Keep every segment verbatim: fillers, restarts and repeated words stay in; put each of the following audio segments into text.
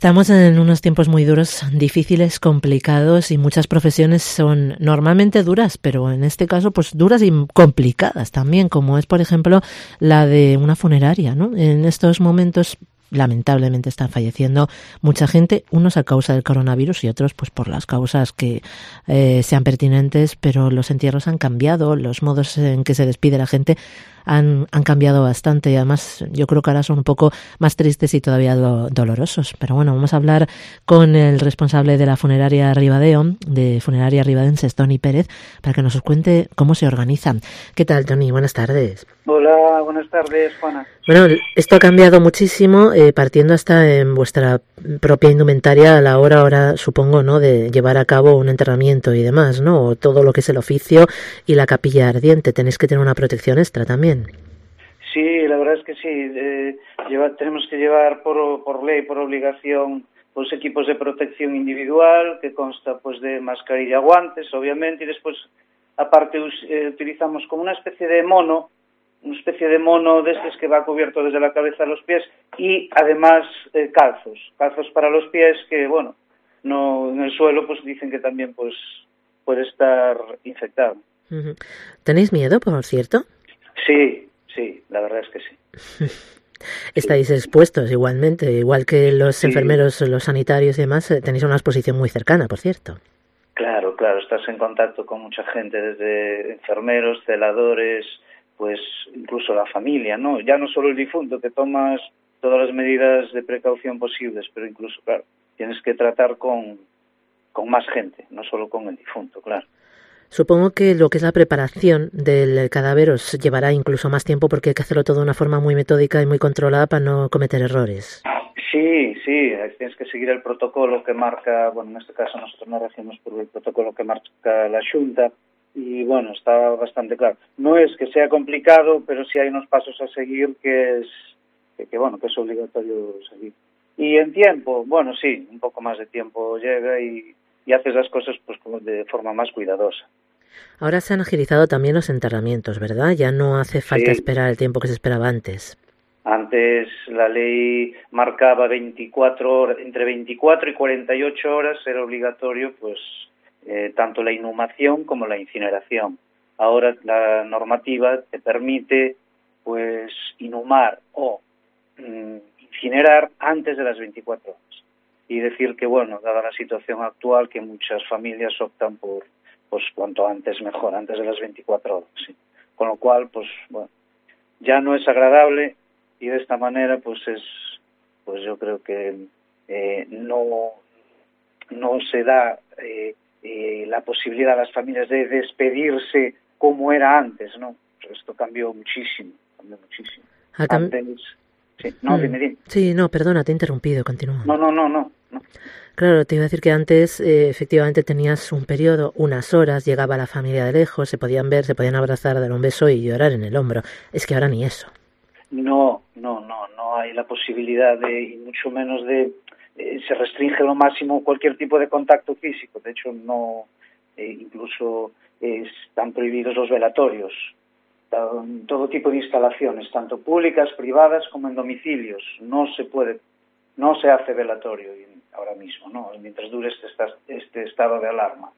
Estamos en unos tiempos muy duros, difíciles, complicados y muchas profesiones son normalmente duras, pero en este caso pues duras y complicadas también, como es por ejemplo la de una funeraria, ¿no? En estos momentos lamentablemente están falleciendo mucha gente, unos a causa del coronavirus y otros pues por las causas que eh, sean pertinentes, pero los entierros han cambiado, los modos en que se despide la gente han, han cambiado bastante y además yo creo que ahora son un poco más tristes y todavía do, dolorosos. Pero bueno, vamos a hablar con el responsable de la funeraria Ribadeo, de Funeraria Ribadenses, Toni Pérez, para que nos cuente cómo se organizan. ¿Qué tal, Toni? Buenas tardes. Hola, buenas tardes, Juana. Bueno, esto ha cambiado muchísimo, eh, partiendo hasta en vuestra propia indumentaria a la hora, ahora supongo, ¿no?, de llevar a cabo un enterramiento y demás, ¿no? O todo lo que es el oficio y la capilla ardiente. Tenéis que tener una protección extra también. Sí, la verdad es que sí. Eh, lleva, tenemos que llevar por, por ley, por obligación, pues equipos de protección individual, que consta pues de mascarilla, guantes, obviamente, y después, aparte, eh, utilizamos como una especie de mono, una especie de mono de estos que va cubierto desde la cabeza a los pies y además eh, calzos, calzos para los pies que, bueno, no en el suelo pues dicen que también pues puede estar infectado. Uh-huh. ¿Tenéis miedo, por cierto? Sí, sí, la verdad es que sí. Estáis sí. expuestos igualmente, igual que los sí. enfermeros, los sanitarios y demás, tenéis una exposición muy cercana, por cierto. Claro, claro, estás en contacto con mucha gente, desde enfermeros, celadores, pues incluso la familia, ¿no? Ya no solo el difunto, que tomas todas las medidas de precaución posibles, pero incluso, claro, tienes que tratar con, con más gente, no solo con el difunto, claro. Supongo que lo que es la preparación del cadáver os llevará incluso más tiempo porque hay que hacerlo todo de una forma muy metódica y muy controlada para no cometer errores. Sí, sí, tienes que seguir el protocolo que marca, bueno, en este caso nosotros nos regimos por el protocolo que marca la Xunta y bueno, está bastante claro. No es que sea complicado, pero sí hay unos pasos a seguir que es, que, que bueno, que es obligatorio seguir. Y en tiempo, bueno, sí, un poco más de tiempo llega y, y haces las cosas pues como de forma más cuidadosa. Ahora se han agilizado también los enterramientos, ¿verdad? Ya no hace falta sí. esperar el tiempo que se esperaba antes. Antes la ley marcaba veinticuatro horas, entre veinticuatro y cuarenta y ocho horas era obligatorio pues eh, tanto la inhumación como la incineración. Ahora la normativa te permite pues inhumar o mm, incinerar antes de las veinticuatro horas. Y decir que bueno, dada la situación actual, que muchas familias optan por pues cuanto antes mejor, antes de las veinticuatro horas, ¿sí? Con lo cual pues bueno, ya no es agradable. Y de esta manera, pues es, pues yo creo que eh, no, no se da eh, eh, la posibilidad a las familias de despedirse como era antes, ¿no? Esto cambió muchísimo, cambió muchísimo. Cam- antes, sí, no, hmm. dime, dime. Sí, no, perdona, te he interrumpido, continúa. No, no, no, no, no. Claro, te iba a decir que antes eh, efectivamente tenías un periodo, unas horas, llegaba la familia de lejos, se podían ver, se podían abrazar, dar un beso y llorar en el hombro. Es que ahora ni eso. No, no, no, no hay la posibilidad de, y mucho menos de, eh, se restringe lo máximo cualquier tipo de contacto físico. De hecho, no, eh, incluso eh, están prohibidos los velatorios, todo tipo de instalaciones, tanto públicas, privadas, como en domicilios. No se puede, no se hace velatorio ahora mismo, ¿no? Mientras dure este, este estado de alarma.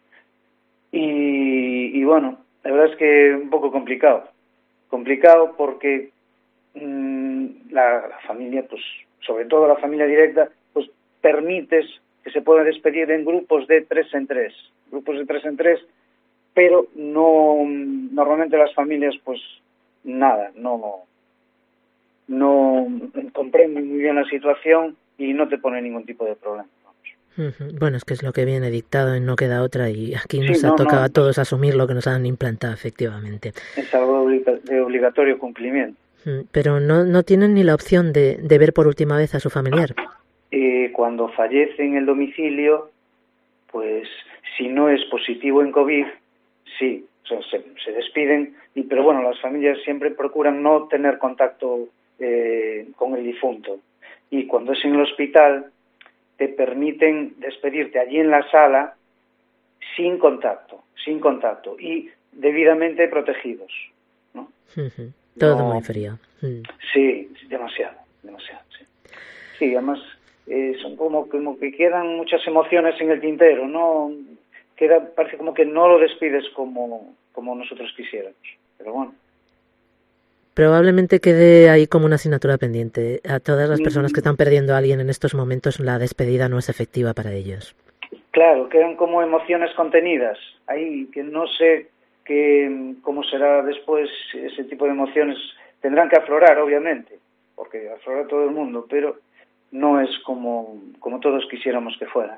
Y, y bueno, la verdad es que un poco complicado, complicado porque La, la familia, pues sobre todo la familia directa, pues permites que se pueda despedir en grupos de tres en tres, grupos de tres en tres, pero no, normalmente las familias, pues nada, no, no comprenden muy bien la situación y no te pone ningún tipo de problema. Bueno, es que es lo que viene dictado y no queda otra y aquí nos sí, ha no, tocado no, a todos asumir lo que nos han implantado, efectivamente. Es algo de obligatorio cumplimiento. Pero no, no tienen ni la opción de, de ver por última vez a su familiar. Eh, cuando fallece en el domicilio, pues si no es positivo en COVID, sí, o sea, se, se despiden, y, pero bueno, las familias siempre procuran no tener contacto eh, con el difunto. Y cuando es en el hospital, te permiten despedirte allí en la sala sin contacto, sin contacto, y debidamente protegidos, ¿no? Uh-huh. Todo no, muy frío. Uh. Sí, demasiado, demasiado, sí. Sí, además eh, son como, como que quedan muchas emociones en el tintero, ¿no? Queda, parece como que no lo despides como, como nosotros quisiéramos, pero bueno. Probablemente quede ahí como una asignatura pendiente. A todas las personas que están perdiendo a alguien en estos momentos, la despedida no es efectiva para ellos. Claro, quedan como emociones contenidas ahí, que no sé que, cómo será después ese tipo de emociones. Tendrán que aflorar, obviamente, porque aflora todo el mundo, pero no es como, como todos quisiéramos que fuera.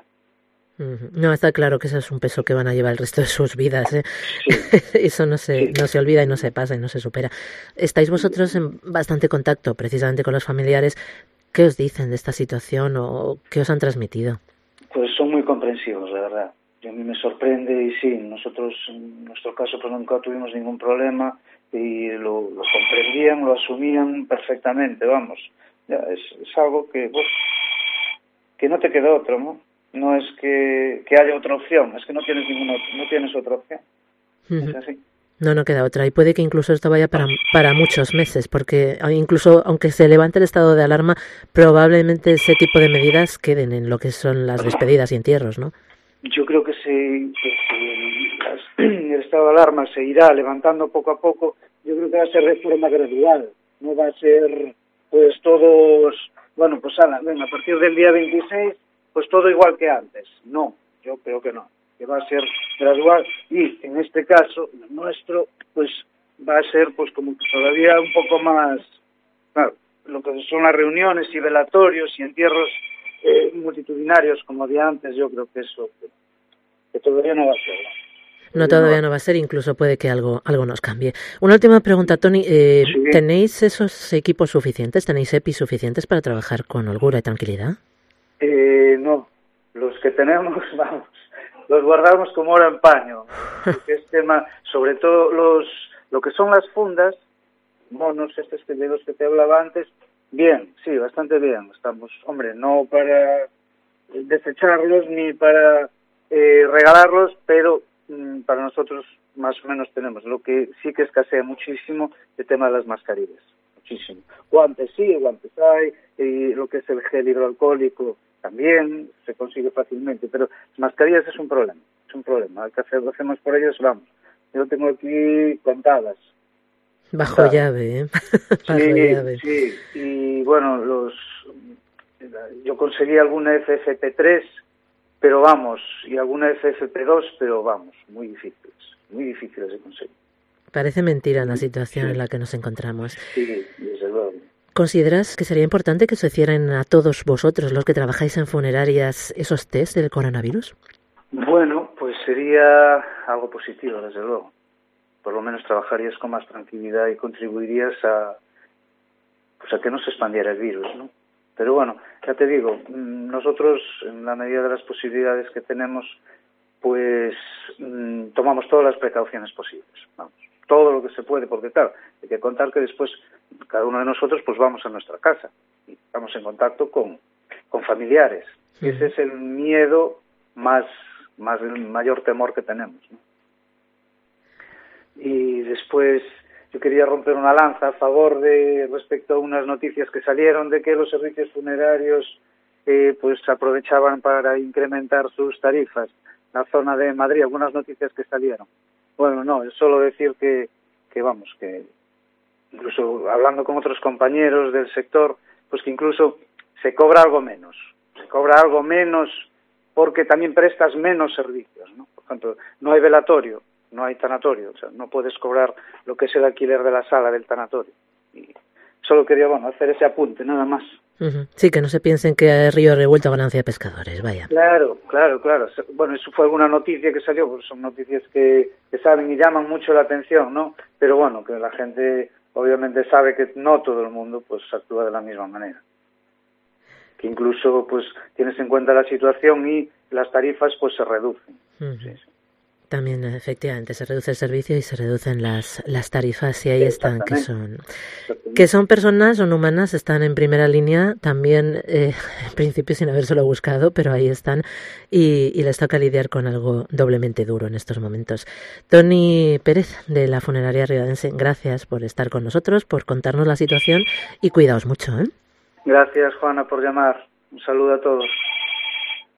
No, está claro que eso es un peso que van a llevar el resto de sus vidas, ¿eh? Sí. Eso no se, Sí. no se olvida y no se pasa y no se supera. Estáis vosotros en bastante contacto precisamente con los familiares. ¿Qué os dicen de esta situación o qué os han transmitido? Pues son muy comprensivos, la verdad. Y a mí me sorprende y sí, nosotros en nuestro caso pues nunca tuvimos ningún problema y lo, lo comprendían, lo asumían perfectamente, vamos. Ya, es, es algo que, pues, que no te queda otro, ¿no? No es que, que haya otra opción, es que no tienes ninguna, no tienes otra opción. Uh-huh. Es así. No, no queda otra. Y puede que incluso esto vaya para, para muchos meses, porque incluso aunque se levante el estado de alarma, probablemente ese tipo de medidas queden en lo que son las despedidas y entierros, ¿no? Yo creo que, se, que si las, el estado de alarma se irá levantando poco a poco, yo creo que va a ser de forma gradual. No va a ser, pues todos, bueno, pues ala, ven, a partir del día veintiséis, pues todo igual que antes. No, yo creo que no. Que va a ser gradual y en este caso, el nuestro, pues va a ser pues como que todavía un poco más, claro, lo que son las reuniones y velatorios y entierros eh, multitudinarios como había antes, yo creo que eso, que, que todavía no va a ser. ¿no? No, todavía no va a ser, incluso puede que algo algo nos cambie. Una última pregunta, Toni, eh, sí. ¿Tenéis esos equipos suficientes, tenéis E P I suficientes para trabajar con holgura y tranquilidad? Eh, no, los que tenemos, vamos, los guardamos como oro en paño, porque es tema, sobre todo los, lo que son las fundas, monos estos que de los que te hablaba antes, bien, sí, bastante bien, estamos, hombre, no para desecharlos ni para eh, regalarlos, pero mm, para nosotros más o menos tenemos. Lo que sí que escasea muchísimo el tema de las mascarillas, muchísimo. Guantes sí, guantes hay, y lo que es el gel hidroalcohólico también se consigue fácilmente, pero mascarillas es un problema, es un problema. Hay que hacer, lo hacemos por ellos, vamos. Yo tengo aquí contadas. Bajo contadas. llave, ¿eh? Bajo sí, llave. Sí, y bueno, los yo conseguí alguna F F P tres, pero vamos, y alguna F F P dos, pero vamos, muy difíciles, muy difíciles de conseguir. Parece mentira la situación sí. en la que nos encontramos. Sí, desde luego. ¿Consideras que sería importante que se hicieran a todos vosotros, los que trabajáis en funerarias, esos test del coronavirus? Bueno, pues sería algo positivo, desde luego. Por lo menos trabajarías con más tranquilidad y contribuirías a, pues a que no se expandiera el virus, ¿no? Pero bueno, ya te digo, nosotros, en la medida de las posibilidades que tenemos, pues mmm, tomamos todas las precauciones posibles, vamos. Todo lo que se puede, porque claro, hay que contar que después cada uno de nosotros pues vamos a nuestra casa y estamos en contacto con, con familiares. Sí. Ese es el miedo más, más el mayor temor que tenemos, ¿no? Y después yo quería romper una lanza a favor de respecto a unas noticias que salieron de que los servicios funerarios eh, pues aprovechaban para incrementar sus tarifas. La zona de Madrid, algunas noticias que salieron. Bueno, no, es solo decir que, que vamos, que incluso hablando con otros compañeros del sector, pues que incluso se cobra algo menos, se cobra algo menos porque también prestas menos servicios, ¿no? Por ejemplo, no hay velatorio, no hay tanatorio, o sea, no puedes cobrar lo que es el alquiler de la sala del tanatorio. Y solo quería, bueno, hacer ese apunte, nada más. Uh-huh. Sí, que no se piensen que hay río revuelto ganancia de pescadores, vaya. Claro, claro, claro. Bueno, eso fue alguna noticia que salió, pues son noticias que, que saben y llaman mucho la atención, ¿no? Pero bueno, que la gente obviamente sabe que no todo el mundo pues actúa de la misma manera. Que incluso pues tienes en cuenta la situación y las tarifas pues se reducen. Uh-huh. Sí, sí. También, efectivamente, se reduce el servicio y se reducen las, las tarifas y ahí están, que son que son personas, son humanas, están en primera línea, también, eh, en principio sin habérselo buscado, pero ahí están y, y les toca lidiar con algo doblemente duro en estos momentos. Toni Pérez, de la Funeraria Ribadense, gracias por estar con nosotros, por contarnos la situación y cuidaos mucho, ¿eh? Gracias, Juana, por llamar. Un saludo a todos.